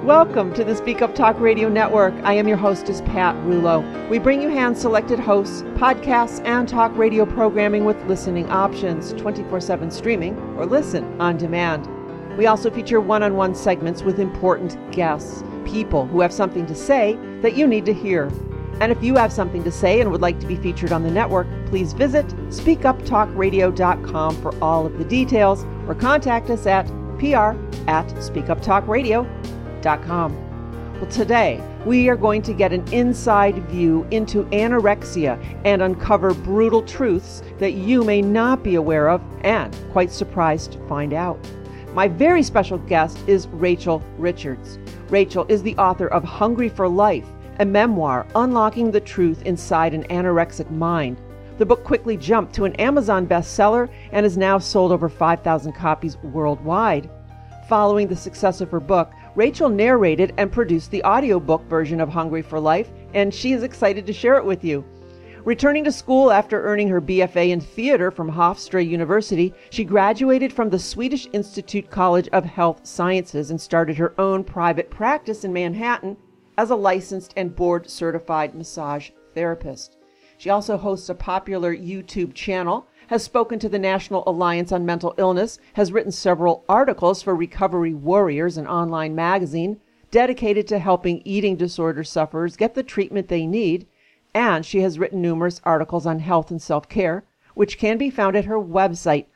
Welcome to the Speak Up Talk Radio Network. I am your hostess, Pat Rulo. We bring you hand-selected hosts, podcasts, and talk radio programming with listening options, 24/7 streaming, or listen on demand. We also feature one-on-one segments with important guests, people who have something to say that you need to hear. And if you have something to say and would like to be featured on the network, please visit speakuptalkradio.com for all of the details, or contact us at pr@speakuptalkradio.com. Well, today we are going to get an inside view into anorexia and uncover brutal truths that you may not be aware of and quite surprised to find out. My very special guest is Rachel Richards. Rachel is the author of Hungry for Life, a memoir unlocking the truth inside an anorexic mind. The book quickly jumped to an Amazon bestseller and has now sold over 5,000 copies worldwide. Following the success of her book, Rachel narrated and produced the audiobook version of Hungry for Life, and she is excited to share it with you. Returning to school after earning her BFA in theater from Hofstra University, she graduated from the Swedish Institute College of Health Sciences and started her own private practice in Manhattan as a licensed and board-certified massage therapist. She also hosts a popular YouTube channel, has spoken to the National Alliance on Mental Illness, has written several articles for Recovery Warriors, an online magazine dedicated to helping eating disorder sufferers get the treatment they need, and she has written numerous articles on health and self-care, which can be found at her website,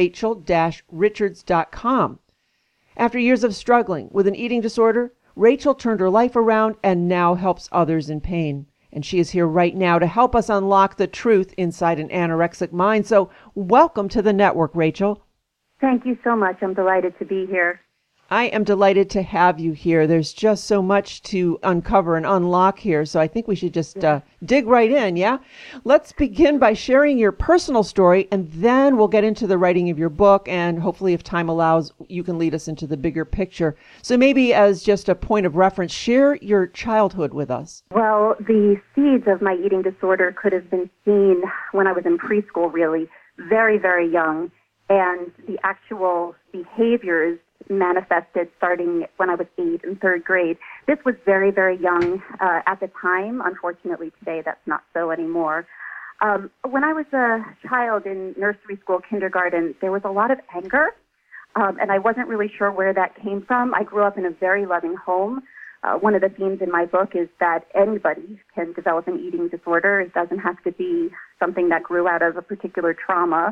rachel-richards.com. After years of struggling with an eating disorder, Rachel turned her life around and now helps others in pain. And she is here right now to help us unlock the truth inside an anorexic mind. So welcome to the network, Rachel. Thank you so much. I'm delighted to be here. I am delighted to have you here. There's just so much to uncover and unlock here. So I think we should just dig right in, yeah? Let's begin by sharing your personal story, and then we'll get into the writing of your book. And hopefully, if time allows, you can lead us into the bigger picture. So maybe as just a point of reference, share your childhood with us. Well, the seeds of my eating disorder could have been seen when I was in preschool, really, very, very young. And the actual behaviors manifested starting when I was 8 in third grade. This was very, very young at the time. Unfortunately, today that's not so anymore. When I was a child in nursery school, kindergarten, there was a lot of anger, and I wasn't really sure where that came from. I grew up in a very loving home. One of the themes in my book is that anybody can develop an eating disorder. It doesn't have to be something that grew out of a particular trauma.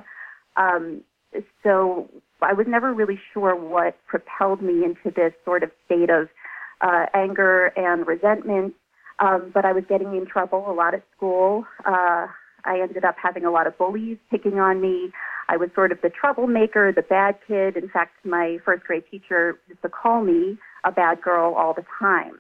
So I was never really sure what propelled me into this sort of state of anger and resentment, but I was getting in trouble a lot at school. I ended up having a lot of bullies picking on me. I was sort of the troublemaker, the bad kid. In fact, my first grade teacher used to call me a bad girl all the time.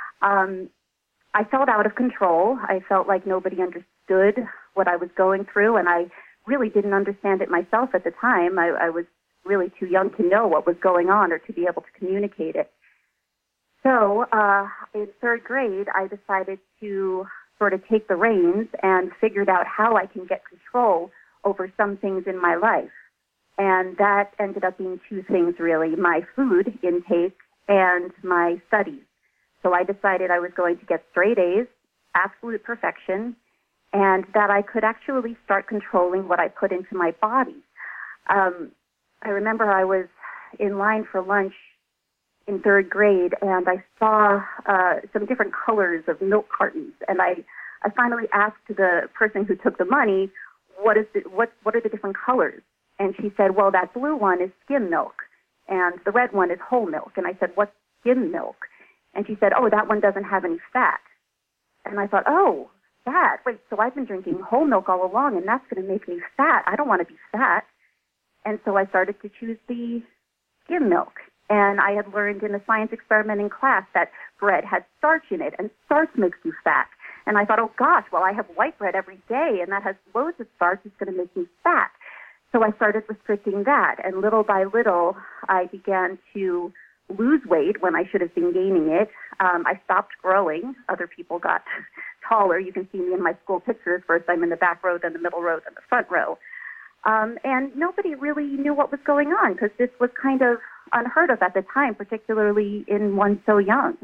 I felt out of control. I felt like nobody understood what I was going through, and I really didn't understand it myself at the time. I was really too young to know what was going on or to be able to communicate it. So in third grade, I decided to sort of take the reins and figured out how I can get control over some things in my life. And that ended up being two things, really, my food intake and my studies. So I decided I was going to get straight A's, absolute perfection, and that I could actually start controlling what I put into my body. I remember I was in line for lunch in third grade, and I saw some different colors of milk cartons, and I finally asked the person who took the money, what are the different colors? And she said, well, that blue one is skim milk, and the red one is whole milk. And I said, what's skim milk? And she said, oh, that one doesn't have any fat. And I thought, oh, fat. Wait, so I've been drinking whole milk all along, and that's going to make me fat. I don't want to be fat. And so I started to choose the skim milk. And I had learned in a science experiment in class that bread had starch in it, and starch makes you fat. And I thought, oh, gosh, well, I have white bread every day, and that has loads of starch. It's going to make me fat. So I started restricting that. And little by little, I began to lose weight when I should have been gaining it. I stopped growing. Other people got taller. You can see me in my school pictures. First I'm in the back row, then the middle row, then the front row. And nobody really knew what was going on because this was kind of unheard of at the time, particularly in one so young.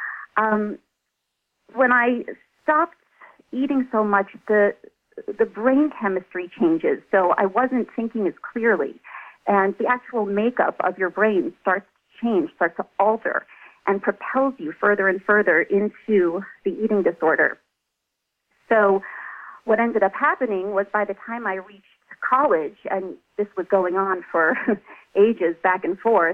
When I stopped eating so much, the brain chemistry changes, so I wasn't thinking as clearly, and the actual makeup of your brain starts to change, starts to alter, and propels you further and further into the eating disorder. So what ended up happening was by the time I reached college, and this was going on for ages back and forth,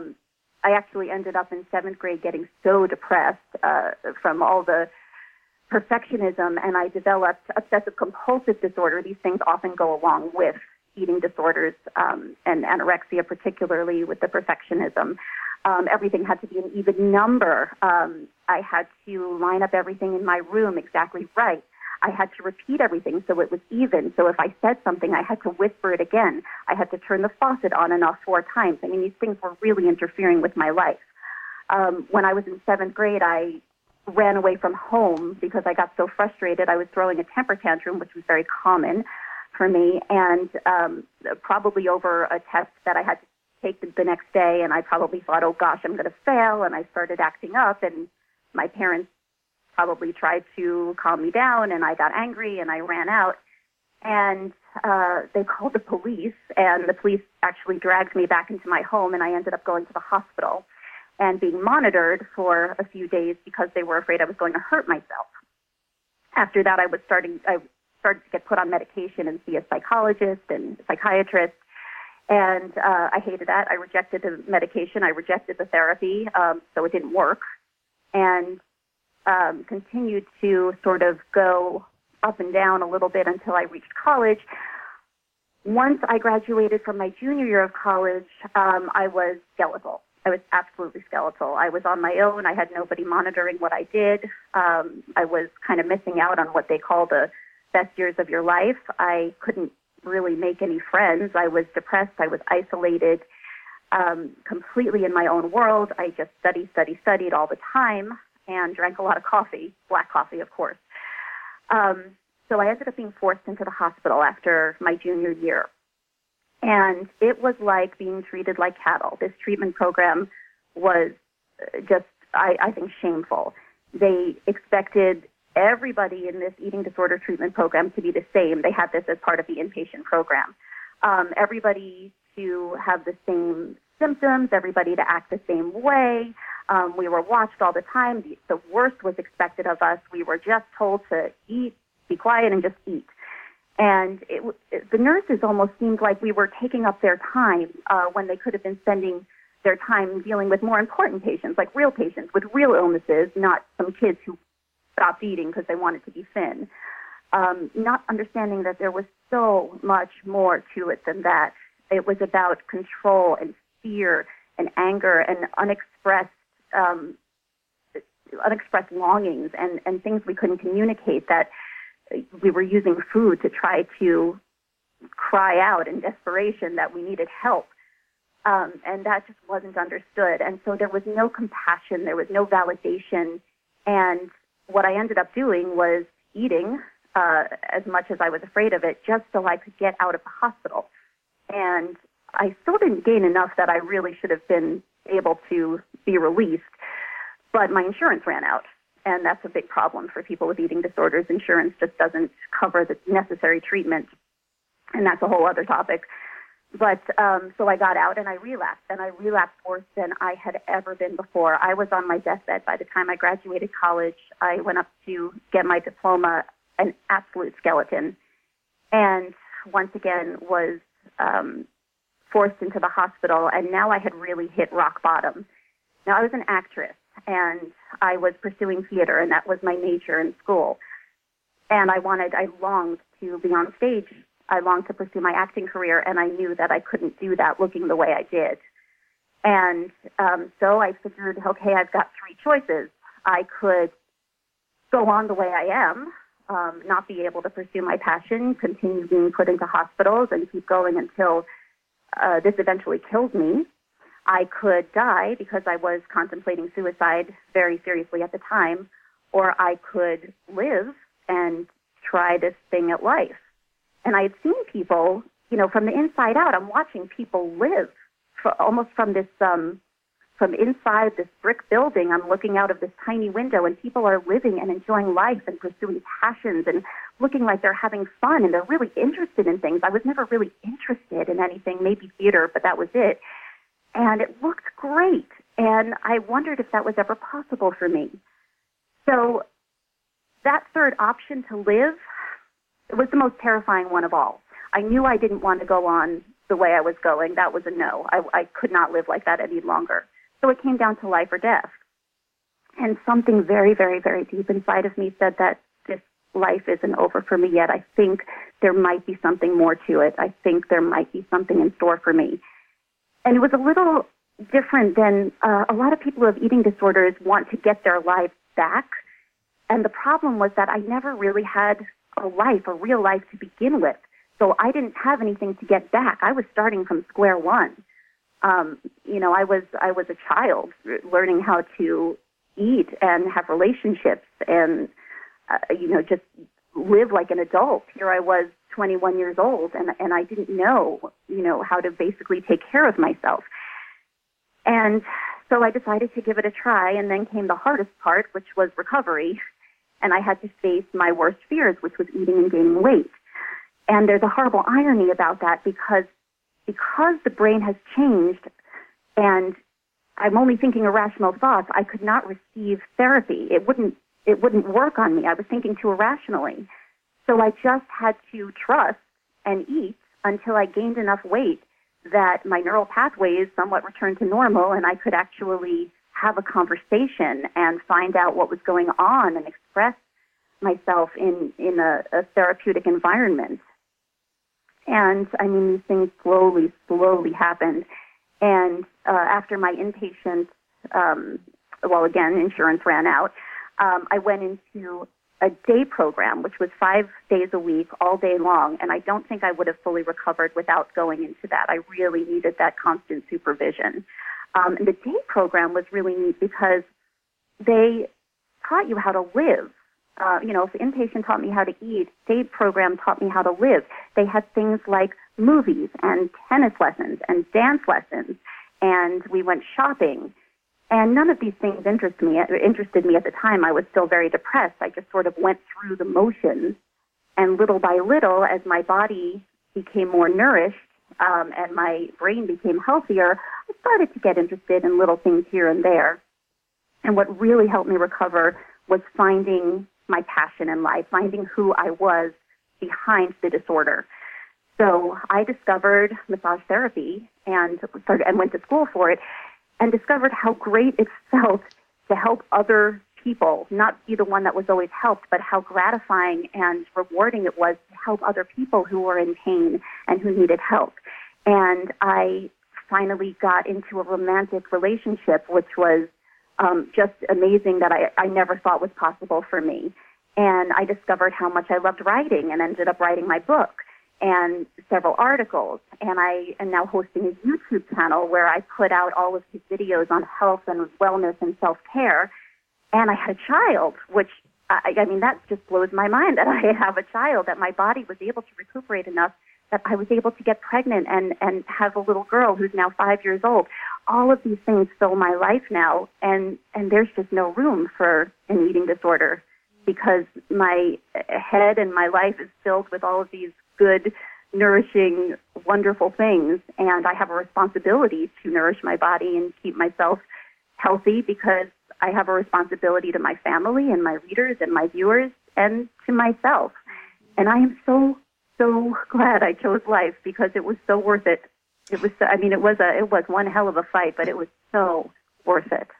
I actually ended up in 7th grade getting so depressed from all the perfectionism, and I developed obsessive compulsive disorder. These things often go along with eating disorders, and anorexia particularly with the perfectionism. Everything had to be an even number. I had to line up everything in my room exactly right. I had to repeat everything so it was even. So if I said something, I had to whisper it again. I had to turn the faucet on and off 4 times. I mean, these things were really interfering with my life. When I was in 7th grade, I ran away from home because I got so frustrated. I was throwing a temper tantrum, which was very common for me, and probably over a test that I had to take the next day, and I probably thought, oh gosh, I'm going to fail, and I started acting up, and my parents probably tried to calm me down, and I got angry, and I ran out, and they called the police, and the police actually dragged me back into my home, and I ended up going to the hospital and being monitored for a few days because they were afraid I was going to hurt myself. After that, I started to get put on medication and see a psychologist and psychiatrist, and I hated that. I rejected the medication. I rejected the therapy, so it didn't work, and continued to sort of go up and down a little bit until I reached college. Once I graduated from my junior year of college, I was skeletal. I was absolutely skeletal. I was on my own. I had nobody monitoring what I did. I was kind of missing out on what they call the best years of your life. I couldn't really make any friends. I was depressed. I was isolated, completely in my own world. I just studied all the time and drank a lot of coffee, black coffee, of course. So I ended up being forced into the hospital after my junior year. And it was like being treated like cattle. This treatment program was just, I think, shameful. They expected everybody in this eating disorder treatment program to be the same. They had this as part of the inpatient program. Everybody to have the same symptoms, everybody to act the same way. We were watched all the time. The worst was expected of us. We were just told to eat, be quiet, and just eat. And the nurses almost seemed like we were taking up their time when they could have been spending their time dealing with more important patients, like real patients with real illnesses, not some kids who stopped eating because they wanted to be thin. Not understanding that there was so much more to it than that. It was about control and fear and anger and unexpressed longings and things we couldn't communicate, that we were using food to try to cry out in desperation that we needed help. And that just wasn't understood. And so there was no compassion, there was no validation. And what I ended up doing was eating as much as I was afraid of it, just so I could get out of the hospital. And I still didn't gain enough that I really should have been able to be released, but my insurance ran out. And that's a big problem for people with eating disorders. Insurance just doesn't cover the necessary treatment, and that's a whole other topic. But so I got out, and I relapsed worse than I had ever been before. I was on my deathbed by the time I graduated college. I went up to get my diploma, an absolute skeleton, and once again was forced into the hospital, and now I had really hit rock bottom. Now, I was an actress, and I was pursuing theater, and that was my major in school. And I longed to be on stage. I longed to pursue my acting career, and I knew that I couldn't do that looking the way I did. And so I figured, okay, I've got 3 choices. I could go on the way I am, not be able to pursue my passion, continue being put into hospitals, and keep going until this eventually kills me. I could die because I was contemplating suicide very seriously at the time, or I could live and try this thing at life. And I had seen people from the inside out, I'm watching people live almost from this, from inside this brick building. I'm looking out of this tiny window, and people are living and enjoying life and pursuing passions and looking like they're having fun, and they're really interested in things. I was never really interested in anything, maybe theater, but that was it. And it looked great. And I wondered if that was ever possible for me. So that third option to live, it was the most terrifying one of all. I knew I didn't want to go on the way I was going. That was a no. I could not live like that any longer. So it came down to life or death. And something very, very, very deep inside of me said that this life isn't over for me yet. I think there might be something more to it. I think there might be something in store for me. And it was a little different than a lot of people who have eating disorders want to get their lives back. And the problem was that I never really had a life, a real life to begin with. So I didn't have anything to get back. I was starting from square one. I was a child learning how to eat and have relationships and, just live like an adult. Here I was 21 years old and I didn't know, how to basically take care of myself. And so I decided to give it a try, and then came the hardest part, which was recovery. And I had to face my worst fears, which was eating and gaining weight. And there's a horrible irony about that because the brain has changed and I'm only thinking irrational thoughts, I could not receive therapy. It wouldn't work on me. I was thinking too irrationally. So I just had to trust and eat until I gained enough weight that my neural pathways somewhat returned to normal and I could actually have a conversation and find out what was going on and express myself in a therapeutic environment. And these things slowly happened. And after my inpatient, insurance ran out, I went into a day program, which was 5 days a week, all day long. And I don't think I would have fully recovered without going into that. I really needed that constant supervision. And the day program was really neat because they taught you how to live. If the inpatient taught me how to eat, day program taught me how to live. They had things like movies and tennis lessons and dance lessons, and we went shopping. And none of these things interested me at the time. I was still very depressed. I just sort of went through the motions, and little by little, as my body became more nourished and my brain became healthier, I started to get interested in little things here and there. And what really helped me recover was finding my passion in life, finding who I was behind the disorder. So I discovered massage therapy and went to school for it and discovered how great it felt to help other people, not be the one that was always helped, but how gratifying and rewarding it was to help other people who were in pain and who needed help. And I finally got into a romantic relationship, which was just amazing that I never thought was possible for me. And I discovered how much I loved writing and ended up writing my book and several articles. And I am now hosting a YouTube channel where I put out all of these videos on health and wellness and self-care. And I had a child, which, that just blows my mind that I have a child, that my body was able to recuperate enough that I was able to get pregnant and have a little girl who's now 5 years old. All of these things fill my life now, and there's just no room for an eating disorder because my head and my life is filled with all of these good, nourishing, wonderful things, and I have a responsibility to nourish my body and keep myself healthy because I have a responsibility to my family and my readers and my viewers and to myself. And I am so glad I chose life because it was so worth it. It was it was one hell of a fight, but it was so worth it.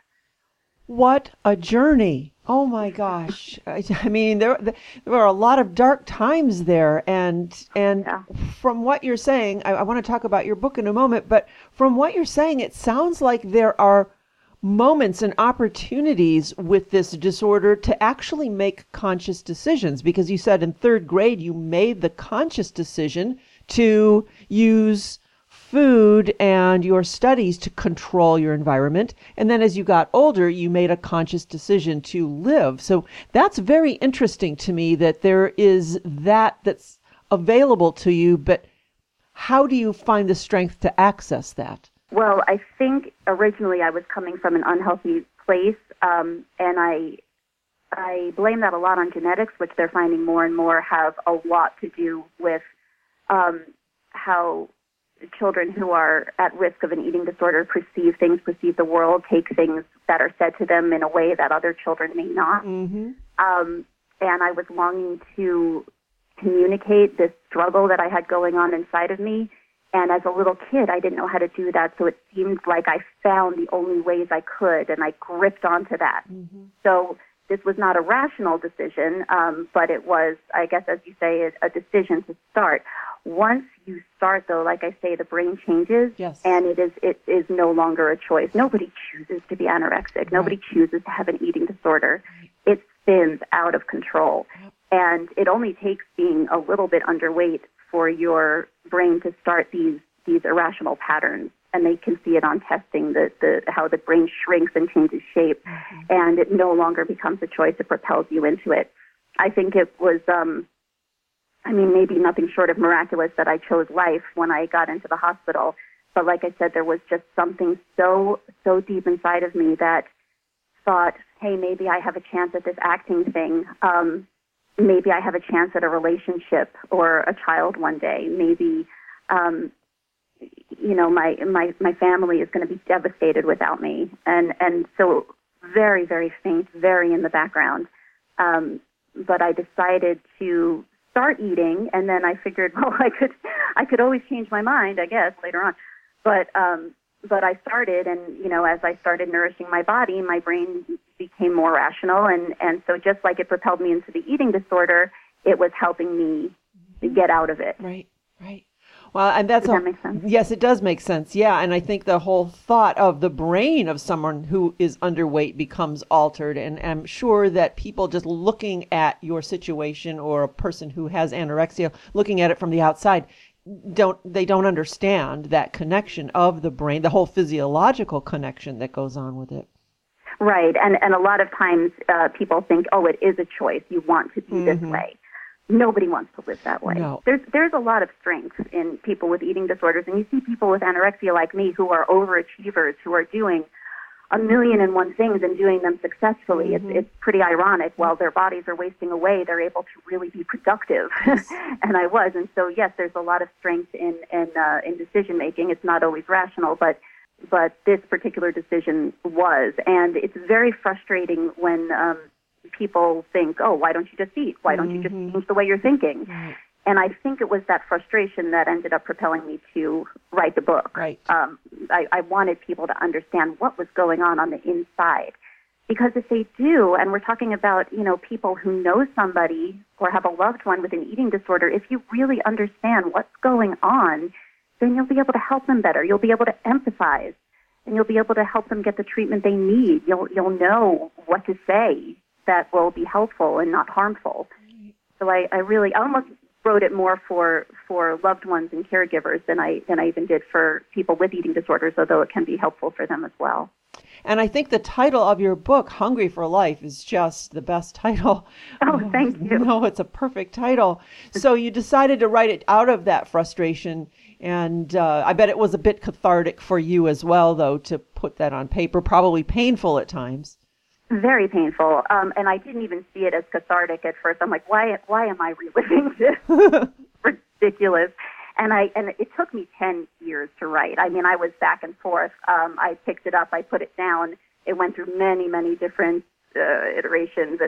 What a journey. Oh my gosh. There were a lot of dark times there, and yeah. From what you're saying, I want to talk about your book in a moment, but from what you're saying, it sounds like there are moments and opportunities with this disorder to actually make conscious decisions, because you said in third grade you made the conscious decision to use food and your studies to control your environment. And then as you got older, you made a conscious decision to live. So that's very interesting to me that there is that's available to you. But How do you find the strength to access that? Well, I think originally I was coming from an unhealthy place, and I blame that a lot on genetics, which they're finding more and more have a lot to do with how children who are at risk of an eating disorder perceive things, perceive the world, take things that are said to them in a way that other children may not. Mm-hmm. And I was longing to communicate this struggle that I had going on inside of me. And as a little kid, I didn't know how to do that, so it seemed like I found the only ways I could, and I gripped onto that. Mm-hmm. So this was not a rational decision, but it was, I guess, as you say, a decision to start. Once you start, though, like I say, the brain changes, yes. and it is no longer a choice. Nobody chooses to be anorexic. Right. Nobody chooses to have an eating disorder. Right. It spins out of control. Yep. And it only takes being a little bit underweight for your brain to start these irrational patterns. And they can see it on testing, how the brain shrinks and changes shape, mm-hmm. and it no longer becomes a choice. It propels you into it. I think it was, maybe nothing short of miraculous that I chose life when I got into the hospital. But like I said, there was just something so deep inside of me that thought, hey, maybe I have a chance at this acting thing. Maybe I have a chance at a relationship or a child one day. Maybe, my family is going to be devastated without me. And so very, very faint, very in the background. But I decided to start eating, and then I figured, well, I could always change my mind, I guess, later on. But I started, and, as I started nourishing my body, my brain became more rational. And so just like it propelled me into the eating disorder, it was helping me get out of it. Right. Well, and that's Does that make sense? Yes, it does make sense. Yeah, and I think the whole thought of the brain of someone who is underweight becomes altered, and I'm sure that people just looking at your situation, or a person who has anorexia, looking at it from the outside, don't understand that connection of the brain, the whole physiological connection that goes on with it. Right, and a lot of times people think, oh, it is a choice. You want to be mm-hmm. this way. Nobody wants to live that way. No. There's a lot of strength in people with eating disorders, and you see people with anorexia like me who are overachievers, who are doing 1,000,001 things and doing them successfully. Mm-hmm. It's pretty ironic. While their bodies are wasting away, they're able to really be productive, yes. And I was. And so, yes, there's a lot of strength in decision making. It's not always rational, but this particular decision was, and it's very frustrating when people think, oh, why don't you just eat? Why don't you just change the way you're thinking? Right. And I think it was that frustration that ended up propelling me to write the book. Right. I wanted people to understand what was going on the inside. Because if they do, and we're talking about, people who know somebody or have a loved one with an eating disorder, if you really understand what's going on, then you'll be able to help them better. You'll be able to empathize, and you'll be able to help them get the treatment they need. You'll know what to say that will be helpful and not harmful. So I almost wrote it more for loved ones and caregivers than I even did for people with eating disorders, although it can be helpful for them as well. And I think the title of your book, Hungry for Life, is just the best title. Oh, thank you. No, it's a perfect title. So you decided to write it out of that frustration, and I bet it was a bit cathartic for you as well, though, to put that on paper, probably painful at times. Very painful, and I didn't even see it as cathartic at first. I'm like, why am I reliving this? Ridiculous. And it took me 10 years to write. I mean, I was back and forth. I picked it up, I put it down. It went through many, many different iterations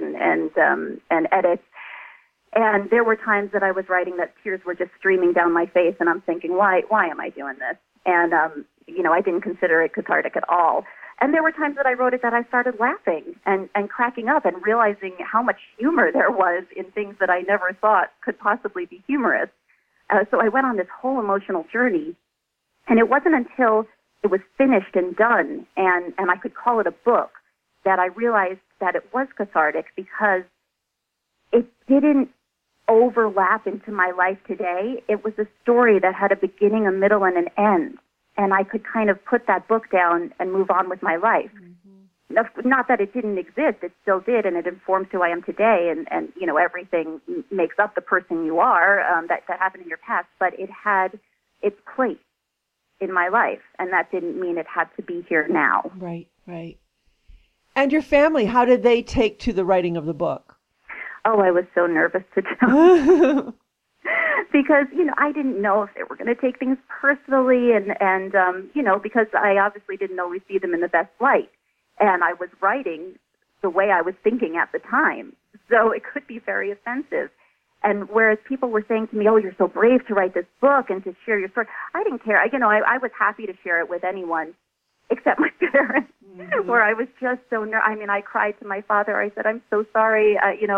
and edits. And there were times that I was writing that tears were just streaming down my face, and I'm thinking, why am I doing this? And I didn't consider it cathartic at all. And there were times that I wrote it that I started laughing and cracking up and realizing how much humor there was in things that I never thought could possibly be humorous. So I went on this whole emotional journey. And it wasn't until it was finished and done and I could call it a book that I realized that it was cathartic, because it didn't overlap into my life today. It was a story that had a beginning, a middle, and an end. And I could kind of put that book down and move on with my life. Mm-hmm. Not that it didn't exist, it still did, and it informs who I am today, and everything makes up the person you are that happened in your past, but it had its place in my life. And that didn't mean it had to be here now. Right, right. And your family, how did they take to the writing of the book? Oh, I was so nervous to tell. Because, I didn't know if they were going to take things personally and because I obviously didn't always see them in the best light. And I was writing the way I was thinking at the time. So it could be very offensive. And whereas people were saying to me, oh, you're so brave to write this book and to share your story, I didn't care. I was happy to share it with anyone except my parents, where I was just so I cried to my father. I said, I'm so sorry.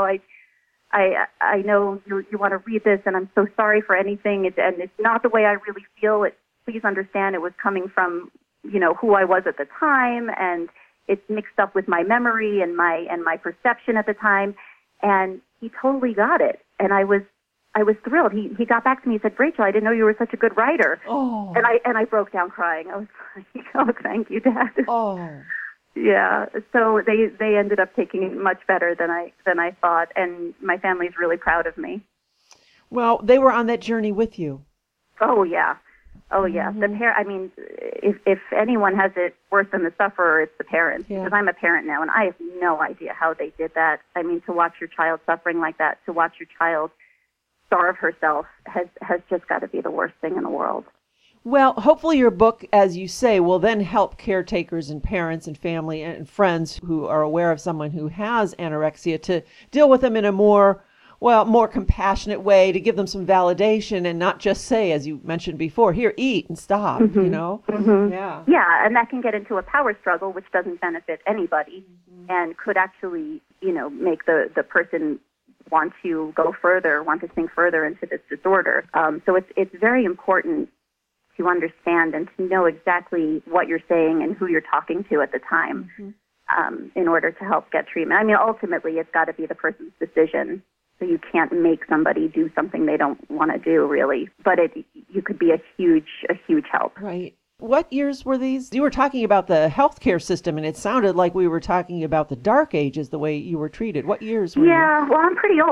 I know you want to read this, and I'm so sorry for anything, and it's not the way I really feel. Please understand it was coming from, who I was at the time, and it's mixed up with my memory and my perception at the time. And he totally got it, and I was thrilled. He got back to me and said, Rachel, I didn't know you were such a good writer. Oh. And I broke down crying. I was like, oh, thank you, Dad. Oh. Yeah, so they ended up taking it much better than I thought, and my family's really proud of me. Well, they were on that journey with you. Oh yeah, mm-hmm. If anyone has it worse than the sufferer, it's the parents. Yeah. Because I'm a parent now, and I have no idea how they did that. To watch your child suffering like that, to watch your child starve herself, has just got to be the worst thing in the world. Well, hopefully your book, as you say, will then help caretakers and parents and family and friends who are aware of someone who has anorexia to deal with them in a more compassionate way, to give them some validation and not just say, as you mentioned before, here, eat and stop, Mm-hmm. Yeah. Yeah, and that can get into a power struggle, which doesn't benefit anybody, and could actually, make the person want to go further, want to sink further into this disorder. So it's very important to understand and to know exactly what you're saying and who you're talking to at the time, in order to help get treatment. Ultimately, it's got to be the person's decision. So you can't make somebody do something they don't want to do, really. But you could be a huge help. Right. What years were these? You were talking about the healthcare system, and it sounded like we were talking about the dark ages, the way you were treated. What years were you? Yeah, well, I'm pretty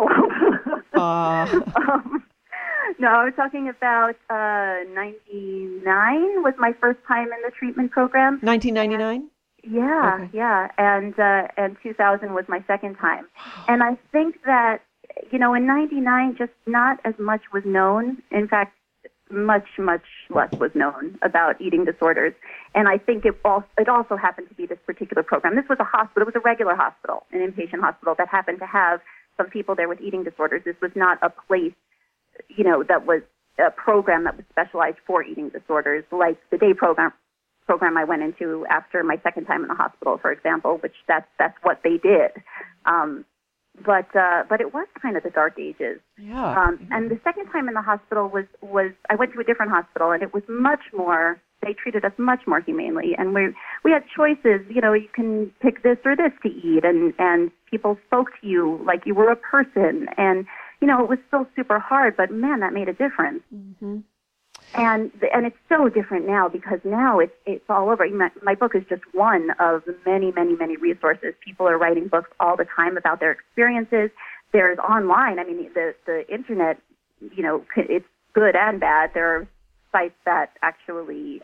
old. No, I was talking about 99 was my first time in the treatment program. 1999? Yeah, okay. Yeah, and 2000 was my second time. And I think that, in 99, just not as much was known. In fact, much, much less was known about eating disorders. And I think it also happened to be this particular program. This was a hospital. It was a regular hospital, an inpatient hospital that happened to have some people there with eating disorders. This was not a place that was a program that was specialized for eating disorders, like the day program I went into after my second time in the hospital, for example, which that's what they did. But it was kind of the dark ages. Yeah. And the second time in the hospital was I went to a different hospital, and it was much more. They treated us much more humanely, and we had choices. You can pick this or this to eat, and people spoke to you like you were a person, and it was still super hard, but man, that made a difference. Mm-hmm. And it's so different now, because now it's all over. My book is just one of many, many, many resources. People are writing books all the time about their experiences. There's online. The internet, it's good and bad. There are sites that actually,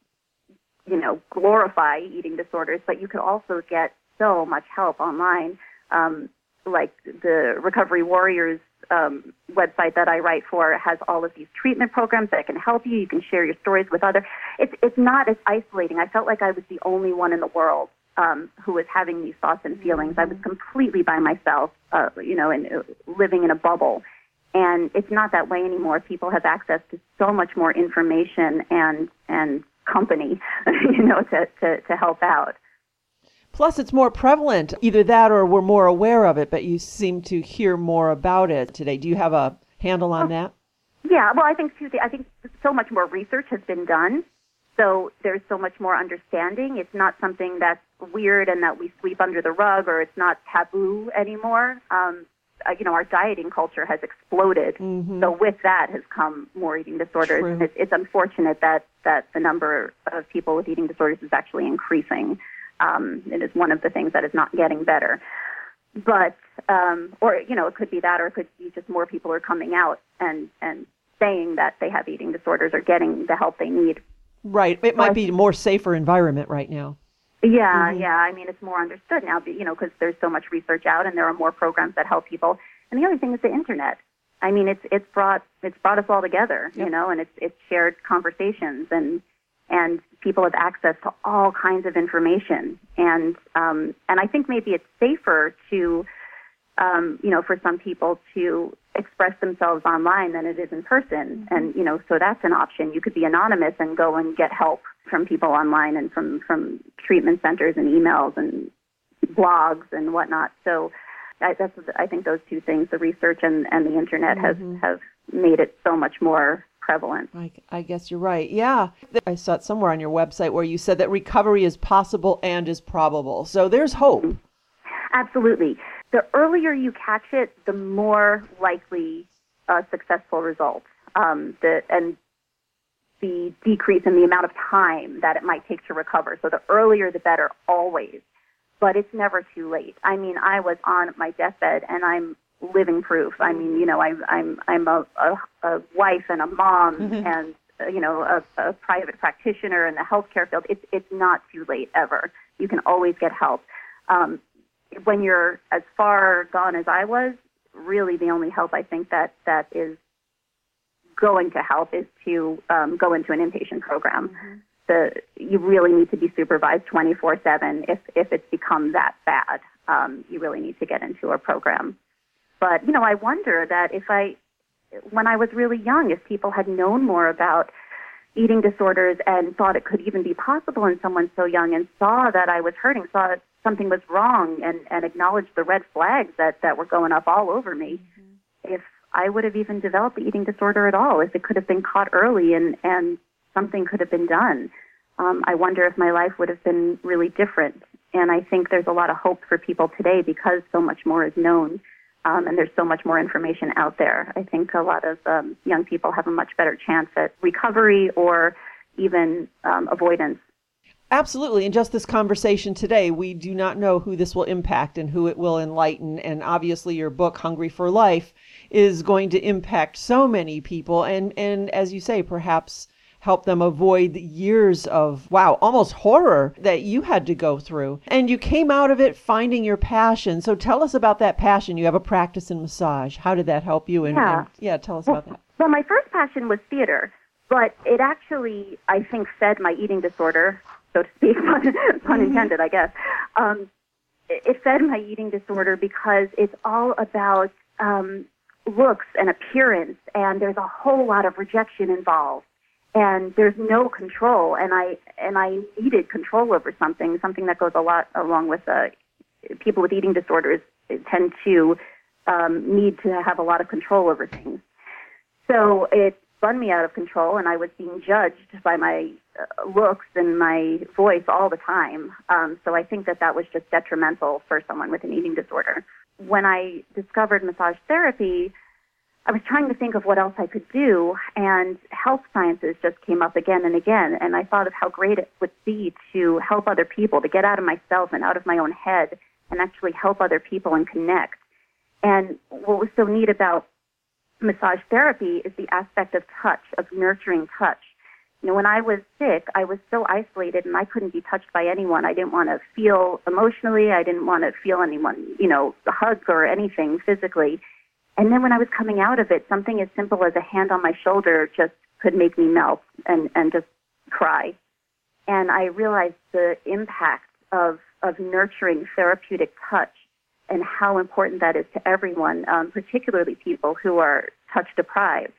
glorify eating disorders, but you can also get so much help online, like the Recovery Warriors website that I write for has all of these treatment programs that can help you. You can share your stories with others. It's not as isolating. I felt like I was the only one in the world who was having these thoughts and feelings. I was completely by myself, and living in a bubble. And it's not that way anymore. People have access to so much more information and company, to help out. Plus, it's more prevalent. Either that or we're more aware of it, but you seem to hear more about it today. Do you have a handle on that? Yeah, well, I think so much more research has been done. So there's so much more understanding. It's not something that's weird and that we sweep under the rug, or it's not taboo anymore. Our dieting culture has exploded. Mm-hmm. So with that has come more eating disorders. True. And it's unfortunate that the number of people with eating disorders is actually increasing. It is one of the things that is not getting better. But, it could be that, or it could be just more people are coming out and saying that they have eating disorders or getting the help they need. Right. It might be a more safer environment right now. Yeah, yeah. I mean, it's more understood now, because there's so much research out and there are more programs that help people. And the other thing is the internet. I mean, it's brought us all together, Yep. And it's shared conversations and people have access to all kinds of information. And I think maybe it's safer to, for some people to express themselves online than it is in person. And, so that's an option. You could be anonymous and go and get help from people online and from treatment centers and emails and blogs and whatnot. So I think those two things, the research and the internet, have made it so much more prevalent. I guess you're right. Yeah. I saw it somewhere on your website where you said that recovery is possible and is probable. So there's hope. Absolutely. The earlier you catch it, the more likely a successful result. And the decrease in the amount of time that it might take to recover. So the earlier the better, always. But it's never too late. I mean, I was on my deathbed, and I'm living proof. I mean, I'm a wife and a mom, and a private practitioner in the healthcare field. It's not too late ever. You can always get help. When you're as far gone as I was, really the only help I think that is going to help is to go into an inpatient program. You really need to be supervised 24/7. If it's become that bad, you really need to get into a program. But, I wonder that when I was really young, if people had known more about eating disorders and thought it could even be possible in someone so young and saw that I was hurting, saw that something was wrong and acknowledged the red flags that were going up all over me, if I would have even developed the eating disorder at all, if it could have been caught early and something could have been done. I wonder if my life would have been really different. And I think there's a lot of hope for people today because so much more is known and there's so much more information out there. I think a lot of young people have a much better chance at recovery or even avoidance. Absolutely. In just this conversation today, we do not know who this will impact and who it will enlighten. And obviously your book, Hungry for Life, is going to impact so many people. And as you say, perhaps help them avoid the years of, almost horror that you had to go through. And you came out of it finding your passion. So tell us about that passion. You have a practice in massage. How did that help you? Tell us about that. Well, my first passion was theater, but it actually, I think, fed my eating disorder, so to speak, pun intended, I guess. It fed my eating disorder because it's all about looks and appearance, and there's a whole lot of rejection involved. And there's no control, and I needed control over something that goes a lot along with people with eating disorders tend to need to have a lot of control over things. So it spun me out of control, and I was being judged by my looks and my voice all the time. So I think that was just detrimental for someone with an eating disorder. When I discovered massage therapy, I was trying to think of what else I could do, and health sciences just came up again and again, and I thought of how great it would be to help other people, to get out of myself and out of my own head and actually help other people and connect. And what was so neat about massage therapy is the aspect of touch, of nurturing touch. When I was sick, I was so isolated and I couldn't be touched by anyone. I didn't want to feel emotionally. I didn't want to feel anyone, hug or anything physically. And then when I was coming out of it, something as simple as a hand on my shoulder just could make me melt and just cry. And I realized the impact of nurturing therapeutic touch and how important that is to everyone, particularly people who are touch deprived.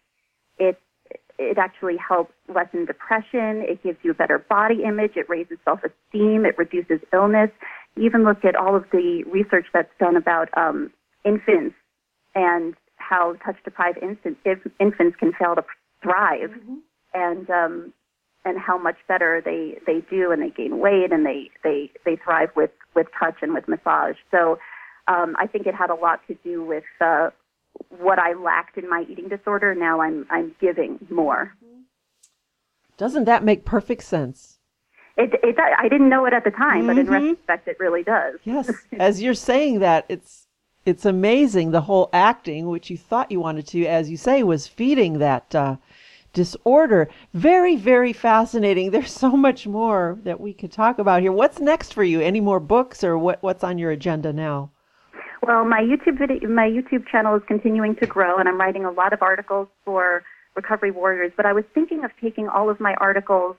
It actually helps lessen depression. It gives you a better body image. It raises self-esteem. It reduces illness. You even look at all of the research that's done about infants and how touch-deprived infants can fail to thrive, and how much better they do, and they gain weight, and they thrive with touch and with massage. So I think it had a lot to do with what I lacked in my eating disorder. Now I'm giving more. Doesn't that make perfect sense? It does. I didn't know it at the time, but in retrospect, it really does. Yes. As you're saying that, It's amazing, the whole acting, which you thought you wanted to, as you say, was feeding that disorder. Very, very fascinating. There's so much more that we could talk about here. What's next for you? Any more books, or what's on your agenda now? Well, my YouTube channel is continuing to grow, and I'm writing a lot of articles for Recovery Warriors. But I was thinking of taking all of my articles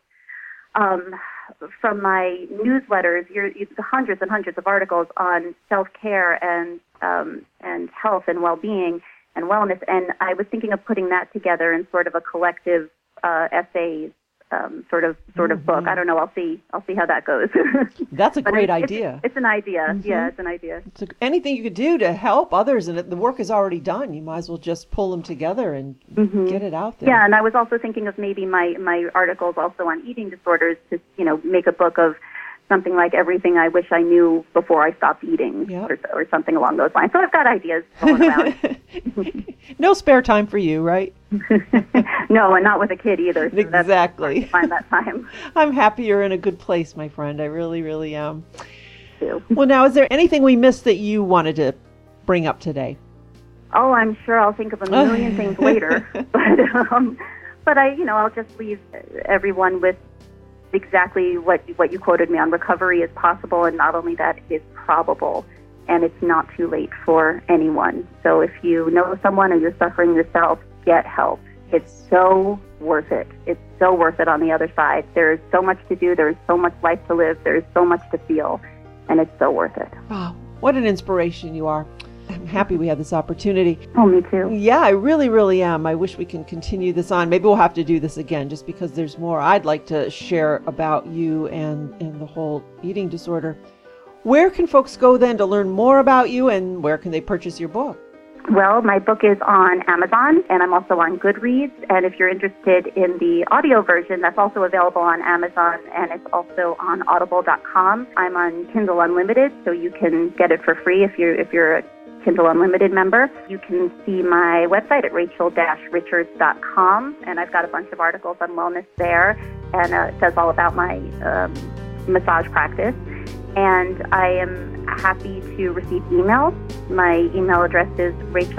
from my newsletters, hundreds and hundreds of articles on self-care and health and well-being and wellness, and I was thinking of putting that together in sort of a collective essays sort of book. I don't know. I'll see how that goes. That's a great idea. It's an idea. Mm-hmm. Yeah, it's an idea. Anything you could do to help others, and the work is already done. You might as well just pull them together and get it out there. Yeah, and I was also thinking of maybe my articles also on eating disorders to make a book of something like everything I wish I knew before I stopped eating, or something along those lines. So I've got ideas going around. No spare time for you, right? No, and not with a kid either. So exactly. That's hard to find that time. I'm happy you're in a good place, my friend. I really, really am. Too. Well, now, is there anything we missed that you wanted to bring up today? Oh, I'm sure I'll think of a million things later. But I'll just leave everyone with exactly what you quoted me on. Recovery is possible, and not only that, it's probable, and it's not too late for anyone. So if you know someone or you're suffering yourself, get help. It's so worth it. It's so worth it on the other side. There's so much to do. There's so much life to live. There's so much to feel, and it's so worth it. Wow, what an inspiration you are. I'm happy we had this opportunity. Oh, me too. Yeah, I really, really am. I wish we can continue this on. Maybe we'll have to do this again just because there's more I'd like to share about you and the whole eating disorder. Where can folks go then to learn more about you, and where can they purchase your book? Well, my book is on Amazon, and I'm also on Goodreads. And if you're interested in the audio version, that's also available on Amazon, and it's also on Audible.com. I'm on Kindle Unlimited, so you can get it for free if you're a Kindle Unlimited member. You can see my website at rachel-richards.com, and I've got a bunch of articles on wellness there, and it says all about my massage practice. And I am happy to receive emails. My email address is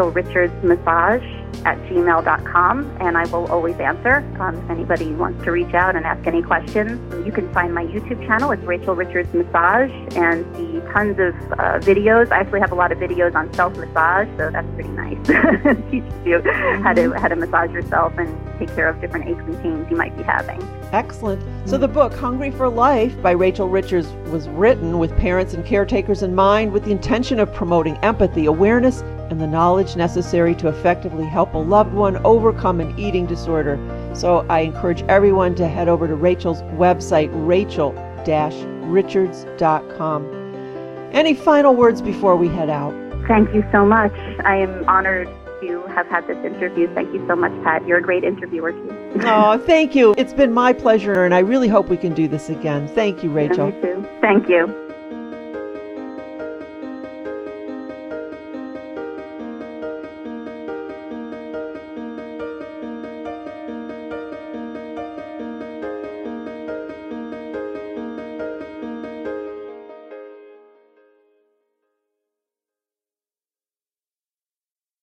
rachelrichardsmassage@gmail.com, and I will always answer if anybody wants to reach out and ask any questions. You can find my YouTube channel. It's Rachel Richards Massage, and see tons of videos. I actually have a lot of videos on self-massage, so that's pretty nice. It teaches you how to massage yourself and take care of different aches and pains you might be having. Excellent. So the book, Hungry for Life by Rachel Richards, was written with parents and caretakers in mind, with the intention of promoting empathy, awareness, and the knowledge necessary to effectively help a loved one overcome an eating disorder. So I encourage everyone to head over to Rachel's website, rachel-richards.com. Any final words before we head out? Thank you so much. I am honored to have had this interview. Thank you so much, Pat. You're a great interviewer, too. Oh, thank you. It's been my pleasure, and I really hope we can do this again. Thank you, Rachel. Me too. Thank you.